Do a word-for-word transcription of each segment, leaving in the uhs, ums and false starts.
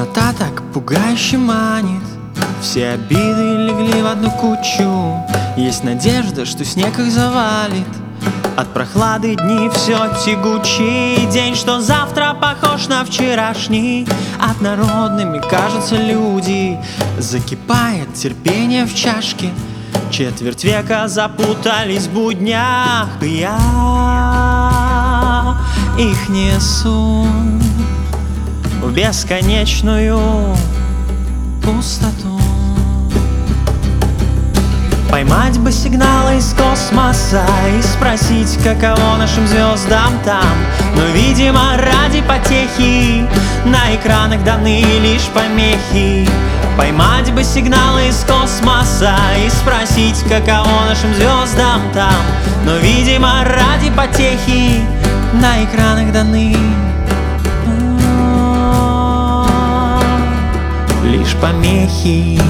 Пустота так пугающе манит, все обиды легли в одну кучу. Есть надежда, что снег их завалит, от прохлады дни все тягучий. День, что завтра похож на вчерашний. Однородными кажутся люди, закипает терпение в чашке. Четверть века запутались в буднях, и я их несу в бесконечную пустоту. Поймать бы сигналы из космоса и спросить, каково нашим звездам там. Но, видимо, ради потехи на экранах даны лишь помехи. Поймать бы сигналы из космоса и спросить, каково нашим звездам там. Но, видимо, ради потехи на экранах даны лишь помехи.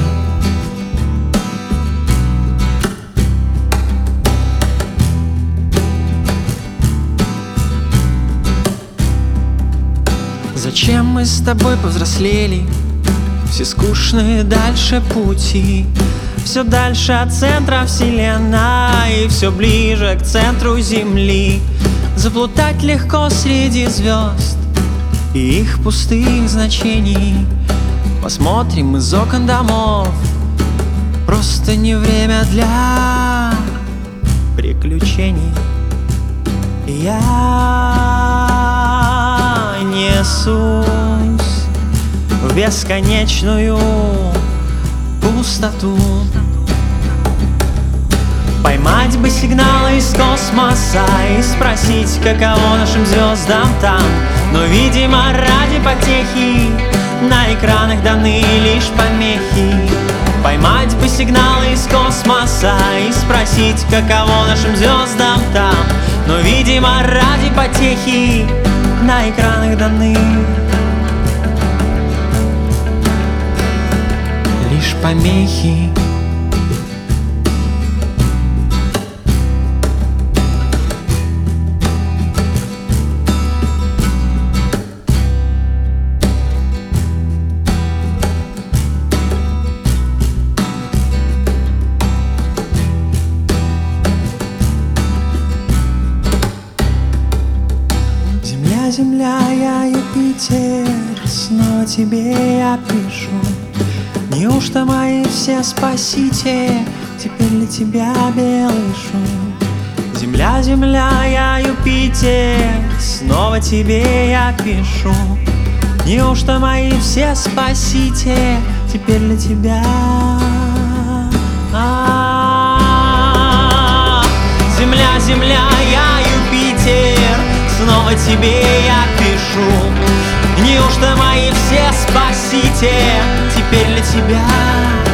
Зачем мы с тобой повзрослели? Все скучные дальше пути, все дальше от центра вселенной, и все ближе к центру Земли. Заплутать легко среди звезд и их пустых значений. Посмотрим из окон домов, просто не время для приключений. Я несусь в бесконечную пустоту. Поймать бы сигналы из космоса и спросить, каково нашим звездам там. Но, видимо, ради потехи на экранах даны лишь помехи. Поймать бы сигналы из космоса и спросить, каково нашим звездам там. Но, видимо, ради потехи на экранах даны лишь помехи. Земля, Земля, я Юпитер, снова тебе я пишу. Неужто мои все спасите, теперь для тебя белый шум? Земля, Земля, я Юпитер, снова тебе я пишу. Неужто мои все спасите, теперь для тебя? А-а-а. Земля, Земля, я Юпитер, снова тебе я пишу. Неужто мои все спасите, теперь для тебя?